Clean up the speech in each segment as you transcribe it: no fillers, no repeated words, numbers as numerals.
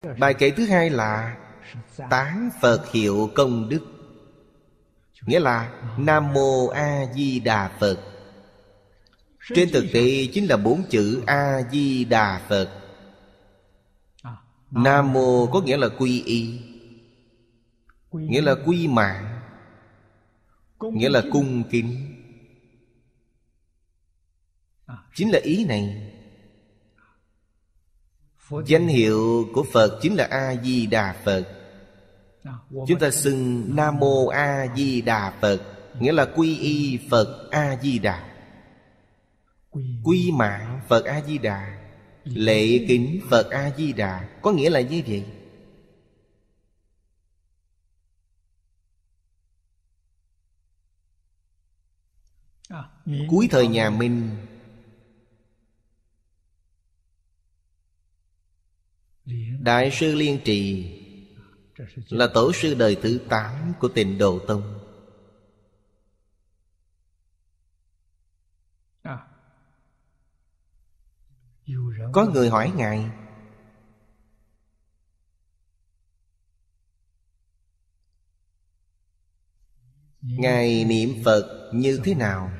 Bài kệ thứ hai là tán Phật hiệu công đức. Nghĩa là Nam Mô A Di Đà Phật. Trên thực tế chính là 4 chữ A Di Đà Phật. Nam Mô có nghĩa là quy y, nghĩa là quy mạng, nghĩa là cung kính. Chính là ý này. Danh hiệu của Phật chính là A Di Đà Phật. Chúng ta xưng Nam Mô A Di Đà Phật, nghĩa là quy y Phật A Di Đà, quy mạng Phật A Di Đà, lễ kính Phật A Di Đà. Có nghĩa là như vậy. Cuối thời nhà Minh, Đại sư Liên Trì là tổ sư đời thứ 8 của Tịnh Độ Tông. Có người hỏi Ngài: Ngài niệm Phật như thế nào?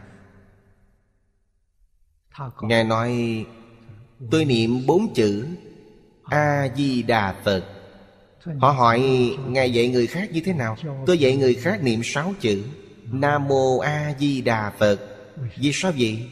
Ngài nói: tôi niệm 4 chữ A-di-đà Phật. Họ hỏi Ngài dạy người khác như thế nào? Tôi dạy người khác niệm 6 chữ Nam Mô A-di-đà Phật. Vì sao vậy?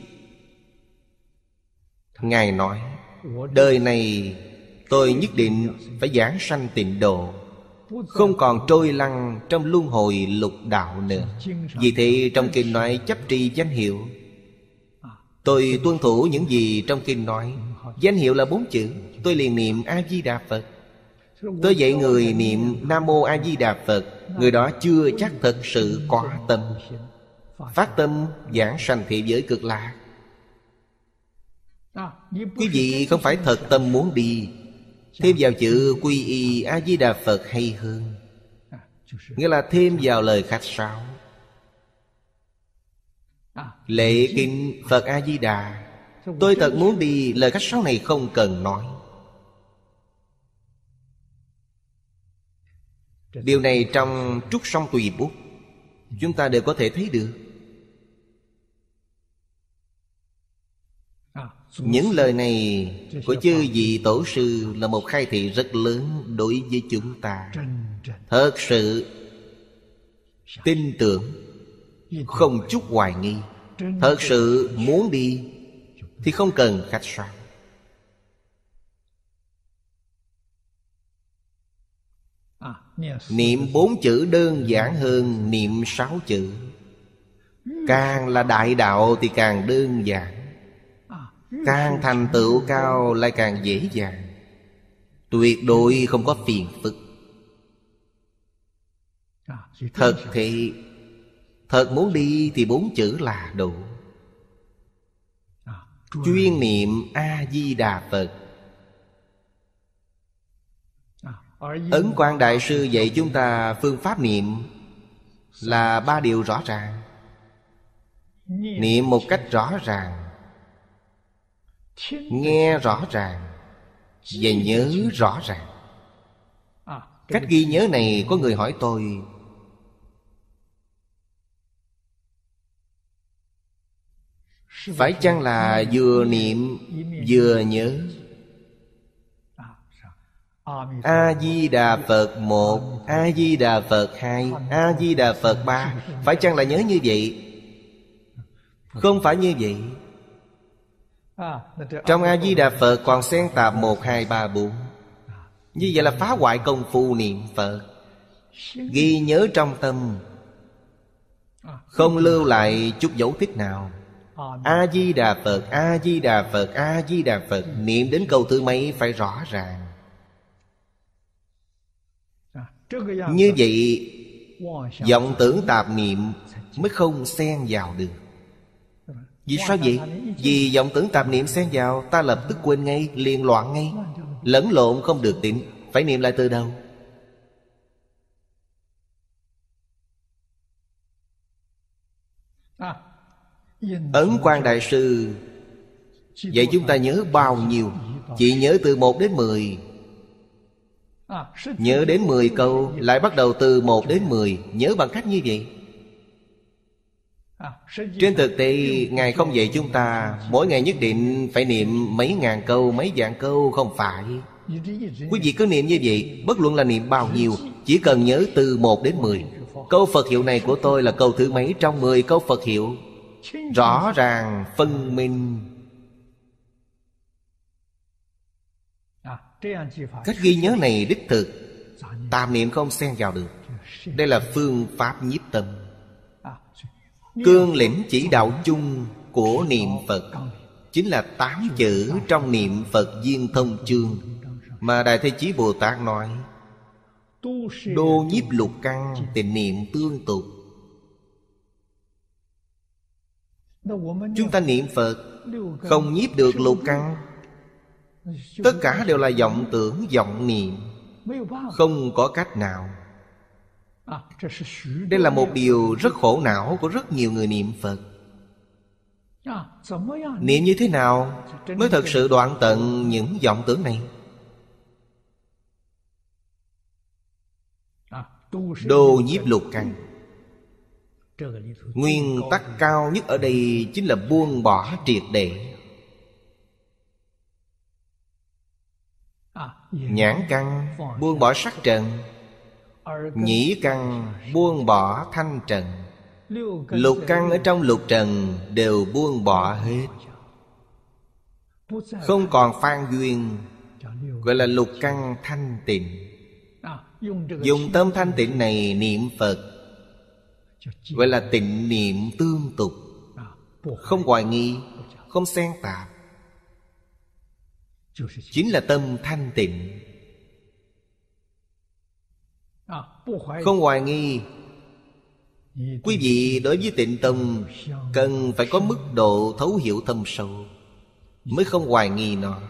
Ngài nói: đời này tôi nhất định phải giảng sanh tịnh độ, không còn trôi lăn trong luân hồi lục đạo nữa. Vì thế trong kinh nói chấp trì danh hiệu. Tôi tuân thủ những gì trong kinh nói. Danh hiệu là 4 chữ, tôi liền niệm A-di-đà Phật. Tôi dạy người niệm Nam Mô A-di-đà Phật, người đó chưa chắc thật sự có tâm, phát tâm giảng sanh thế giới cực lạc. Quý vị không phải thật tâm muốn đi, thêm vào chữ quy y A-di-đà Phật hay hơn, nghĩa là thêm vào lời khách sáo. Lễ kính Phật A-di-đà, tôi thật muốn đi, lời khách sáo này không cần nói. Điều này trong Trúc Song Tùy Bút chúng ta đều có thể thấy được. Những lời này của chư vị tổ sư là một khai thị rất lớn đối với chúng ta. Thật sự tin tưởng, không chút hoài nghi. Thật sự muốn đi thì không cần khách sáo. Niệm 4 chữ đơn giản hơn niệm 6 chữ. Càng là đại đạo thì càng đơn giản, càng thành tựu cao lại càng dễ dàng. Tuyệt đối không có phiền phức. Thật thì thật muốn đi thì 4 chữ là đủ. Chuyên niệm A-di-đà Phật. Ấn Quang Đại Sư dạy chúng ta phương pháp niệm là 3 điều rõ ràng. Niệm một cách rõ ràng, nghe rõ ràng và nhớ rõ ràng. Cách ghi nhớ này có người hỏi tôi: phải chăng là vừa niệm vừa nhớ? A-di-đà Phật 1, A-di-đà Phật 2, A-di-đà Phật 3. Phải chăng là nhớ như vậy? Không phải như vậy. Trong A-di-đà Phật còn xen tạp 1, 2, 3, 4. Như vậy là phá hoại công phu niệm Phật. Ghi nhớ trong tâm, không lưu lại chút dấu tích nào. A-di-đà Phật, A-di-đà Phật, A-di-đà Phật. Niệm đến câu thứ mấy phải rõ ràng. Như vậy vọng tưởng tạp niệm mới không xen vào được. Vì sao vậy? Vì vọng tưởng tạp niệm xen vào, ta lập tức quên ngay, liền loạn ngay, lẫn lộn không được tịnh. Phải niệm lại từ đầu. Ấn Quang Đại Sư dạy chúng ta nhớ bao nhiêu? Chỉ nhớ từ 1 đến 10. Nhớ đến 10 câu, lại bắt đầu từ 1 đến 10. Nhớ bằng cách như vậy. Trên thực tế, Ngài không dạy chúng ta mỗi ngày nhất định phải niệm mấy ngàn câu, mấy vạn câu. Không phải. Quý vị cứ niệm như vậy, bất luận là niệm bao nhiêu, chỉ cần nhớ từ 1 đến 10. Câu Phật hiệu này của tôi là câu thứ mấy trong 10 câu Phật hiệu? Rõ ràng, phân minh. Cách ghi nhớ này đích thực, tạp niệm không xen vào được. Đây là phương pháp nhiếp tâm, cương lĩnh chỉ đạo chung của niệm Phật. Chính là 8 chữ trong niệm Phật Viên Thông Chương mà Đại Thế Chí Bồ Tát nói: đô nhiếp lục căn, tịnh niệm tương tục. Chúng ta niệm Phật không nhiếp được lục căn, tất cả đều là vọng tưởng, vọng niệm, không có cách nào. Đây là một điều rất khổ não của rất nhiều người niệm Phật. Niệm như thế nào mới thật sự đoạn tận những vọng tưởng này? Đô nhiếp lục căn. Nguyên tắc cao nhất ở đây chính là buông bỏ triệt để. Nhãn căn buông bỏ sắc trần, nhĩ căn buông bỏ thanh trần, lục căn ở trong lục trần đều buông bỏ hết, không còn phan duyên, gọi là lục căn thanh tịnh. Dùng tâm thanh tịnh này niệm Phật, gọi là tịnh niệm tương tục, không hoài nghi, không xen tạp. Chính là tâm thanh tịnh, không hoài nghi. Quý vị đối với Tịnh Tông cần phải có mức độ thấu hiểu thâm sâu mới không hoài nghi nó.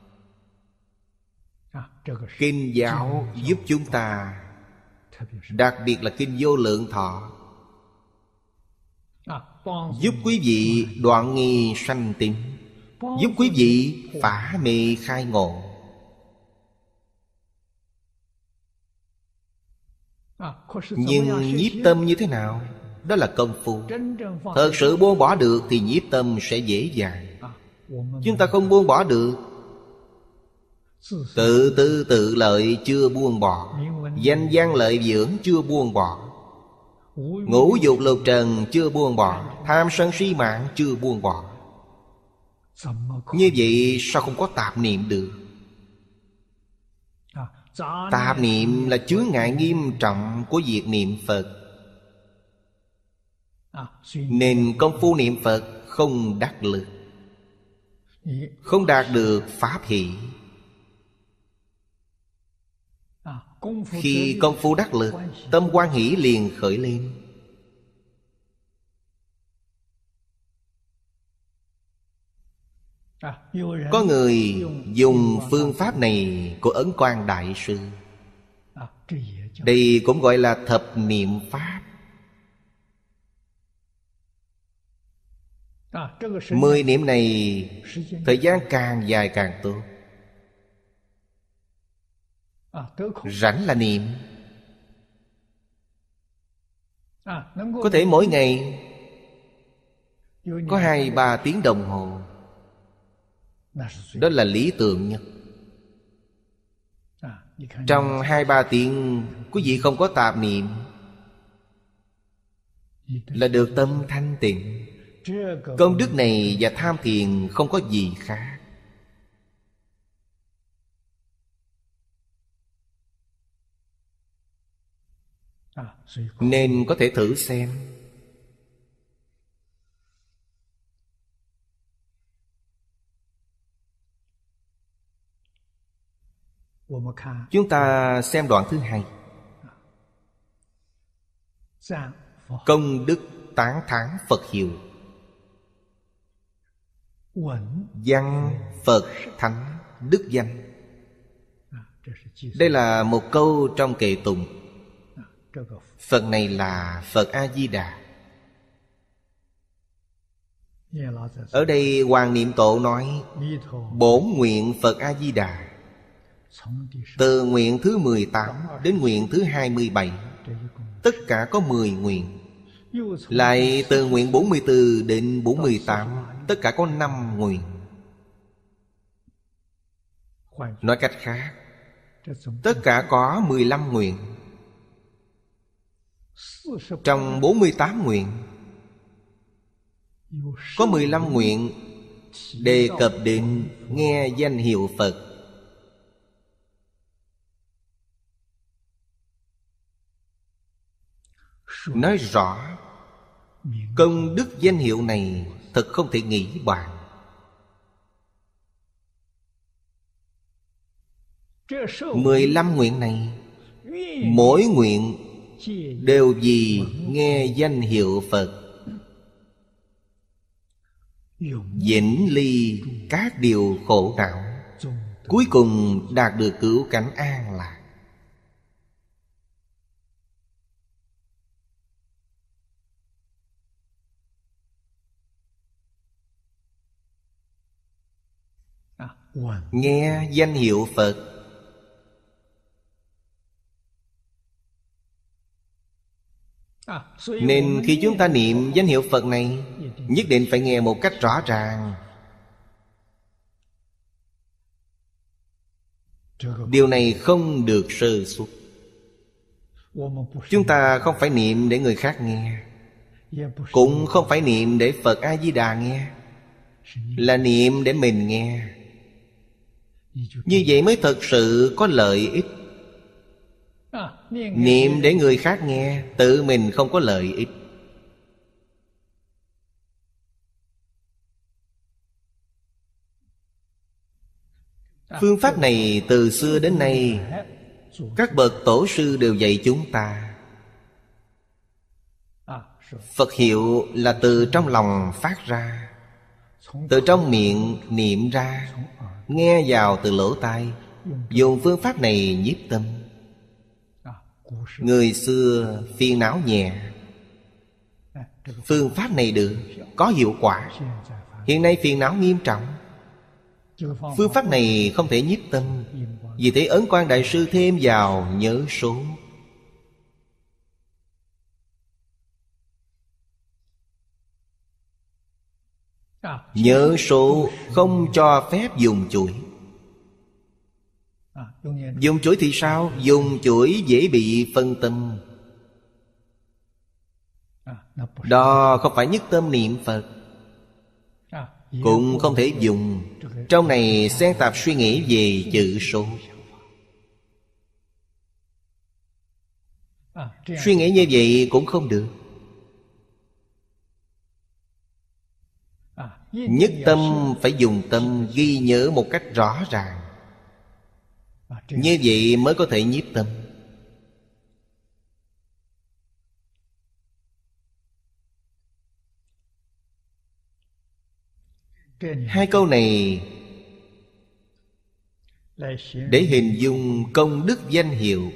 Kinh giáo giúp chúng ta, đặc biệt là Kinh Vô Lượng Thọ, giúp quý vị đoạn nghi sanh tín, giúp quý vị phả mê khai ngộ. Nhưng nhiếp tâm như thế nào? Đó là công phu. Thật sự buông bỏ được thì nhiếp tâm sẽ dễ dàng. Chúng ta không buông bỏ được, tự tư tự lợi chưa buông bỏ, danh văn lợi dưỡng chưa buông bỏ, ngũ dục lục trần chưa buông bỏ, tham sân si mạng chưa buông bỏ. Như vậy sao không có tạp niệm được? Tạp niệm là chướng ngại nghiêm trọng của việc niệm Phật, nên công phu niệm Phật không đắc lực, không đạt được pháp hỷ. Khi công phu đắc lực, tâm hoan hỷ liền khởi lên. Có người dùng phương pháp này của Ấn Quang Đại Sư. Đây cũng gọi là thập niệm pháp. 10 niệm này thời gian càng dài càng tốt. Rảnh là niệm. Có thể mỗi ngày có 2-3 tiếng đồng hồ. Đó là lý tưởng nhất. Trong 2-3 tiếng quý vị không có tạp niệm là được tâm thanh tịnh. Công đức này và tham thiền không có gì khác. Nên có thể thử xem. Chúng ta xem đoạn thứ 2. Công đức tán thán Phật hiệu. Văn Phật Thánh Đức danh. Đây là một câu trong kệ tụng. Phật này là Phật A-di-đà. Ở đây Hoàng Niệm Tổ nói: bổn nguyện Phật A-di-đà Từ nguyện thứ 18 đến nguyện thứ 27, tất cả có 10 nguyện. Lại từ nguyện 44 đến 48, tất cả có 5 nguyện. Nói cách khác, tất cả có 15 nguyện. Trong 48 nguyện, có 15 nguyện đề cập đến nghe danh hiệu Phật. Nói rõ công đức danh hiệu này thật không thể nghĩ bàn. 15 nguyện này, mỗi nguyện đều vì nghe danh hiệu Phật, vĩnh ly các điều khổ não, cuối cùng đạt được cứu cánh an lạc. Nghe danh hiệu Phật, nên khi chúng ta niệm danh hiệu Phật này, nhất định phải nghe một cách rõ ràng. Điều này không được sơ suất. Chúng ta không phải niệm để người khác nghe, cũng không phải niệm để Phật A-di-đà nghe, là niệm để mình nghe. Như vậy mới thật sự có lợi ích. Niệm để người khác nghe, tự mình không có lợi ích. Phương pháp này từ xưa đến nay, các bậc tổ sư đều dạy chúng ta. Phật hiệu là từ trong lòng phát ra, từ trong miệng niệm ra, nghe vào từ lỗ tai. Dùng phương pháp này nhiếp tâm. Người xưa phiền não nhẹ, phương pháp này được, có hiệu quả. Hiện nay phiền não nghiêm trọng, phương pháp này không thể nhiếp tâm. Vì thế Ấn Quang Đại Sư thêm vào nhớ số. Nhớ số không cho phép dùng chuỗi. Dùng chuỗi thì sao? Dùng chuỗi dễ bị phân tâm. Đó không phải nhất tâm niệm Phật. Cũng không thể dùng. Trong này xen tạp suy nghĩ về chữ số. Suy nghĩ như vậy cũng không được. Nhất tâm phải dùng tâm ghi nhớ một cách rõ ràng. Như vậy mới có thể nhiếp tâm. Hai câu này để hình dung công đức danh hiệu,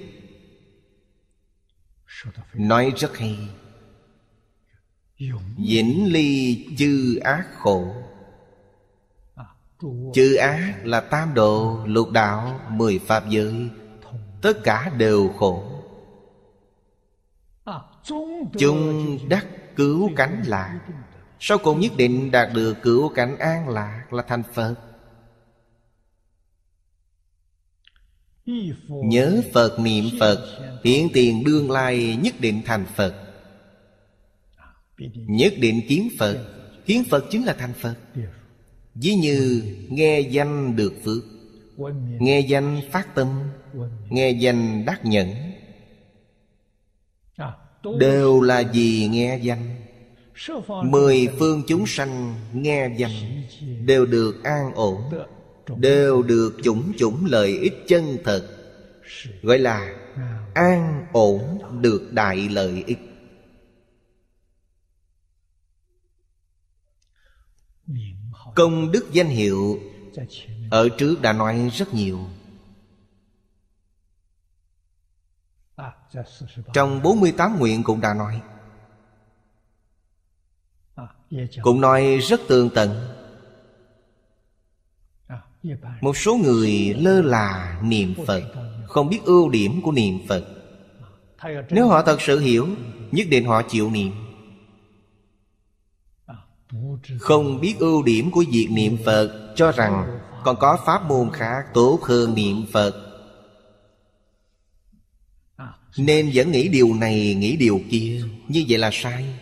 nói rất hay. Vĩnh ly chư ác khổ. Chư ác là tam độ, lục đạo, 10 pháp giới, tất cả đều khổ. Chung đắc cứu cánh lạc, sau cùng nhất định đạt được cứu cánh an lạc, là thành Phật. Nhớ Phật, niệm Phật, hiện tiền đương lai nhất định thành Phật. Nhất định kiến Phật. Kiến Phật chính là thành Phật. Ví như nghe danh được phước, nghe danh phát tâm, nghe danh đắc nhẫn, đều là vì nghe danh. 10 phương chúng sanh nghe danh đều được an ổn, đều được chủng chủng lợi ích chân thật, gọi là an ổn được đại lợi ích. Công đức danh hiệu ở trước đã nói rất nhiều. Trong 48 nguyện cũng đã nói, cũng nói rất tường tận. Một số người lơ là niệm Phật, không biết ưu điểm của niệm Phật. Nếu họ thật sự hiểu, nhất định họ chịu niệm. Không biết ưu điểm của việc niệm Phật, cho rằng còn có pháp môn khác tốt hơn niệm Phật, nên vẫn nghĩ điều này, nghĩ điều kia. Như vậy là sai.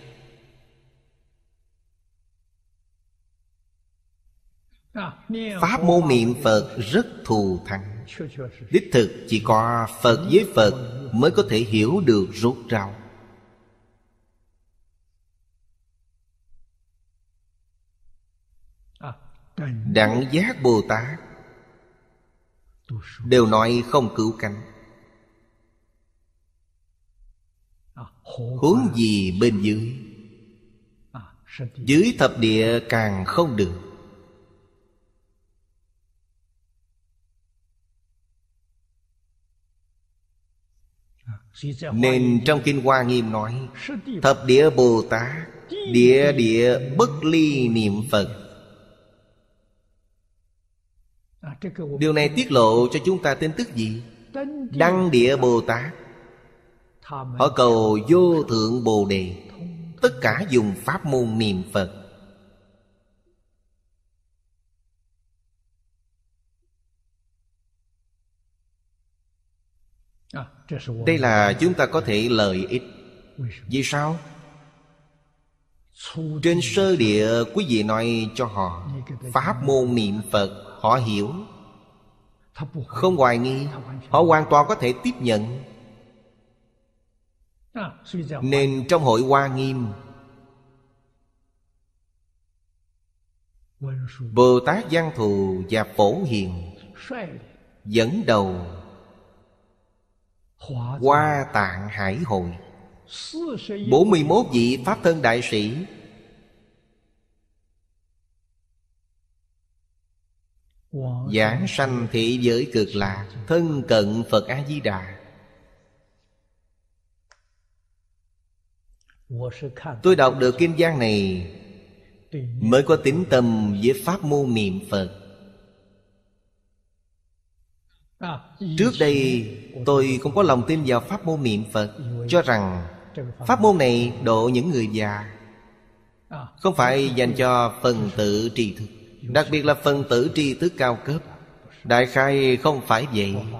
Pháp môn niệm Phật rất thù thắng. Đích thực chỉ có Phật với Phật mới có thể hiểu được rốt ráo. Đẳng Giác Bồ Tát đều nói không cứu cánh, huống gì bên dưới. Dưới thập địa càng không được. Nên trong Kinh Hoa Nghiêm nói, thập địa Bồ Tát, địa địa bất ly niệm Phật. Điều này tiết lộ cho chúng ta tin tức gì? Đăng địa Bồ Tát, họ cầu vô thượng Bồ Đề, tất cả dùng pháp môn niệm Phật. Đây là chúng ta có thể lợi ích. Vì sao? Trên sơ địa quý vị nói cho họ pháp môn niệm Phật, họ hiểu, không hoài nghi, họ hoàn toàn có thể tiếp nhận. Nên trong hội Hoa Nghiêm, Bồ Tát Văn Thù và Phổ Hiền dẫn đầu Hoa Tạng Hải Hội, 41 vị Pháp Thân Đại Sĩ giảng sanh thị giới Cực Lạc, thân cận Phật A-di-đà. Tôi đọc được kinh văn này mới có tín tâm với pháp môn niệm Phật. Trước đây tôi không có lòng tin vào pháp môn niệm Phật, cho rằng pháp môn này độ những người già, không phải dành cho phần tử tri thức, đặc biệt là phần tử tri thức cao cấp. Đại khai không phải vậy.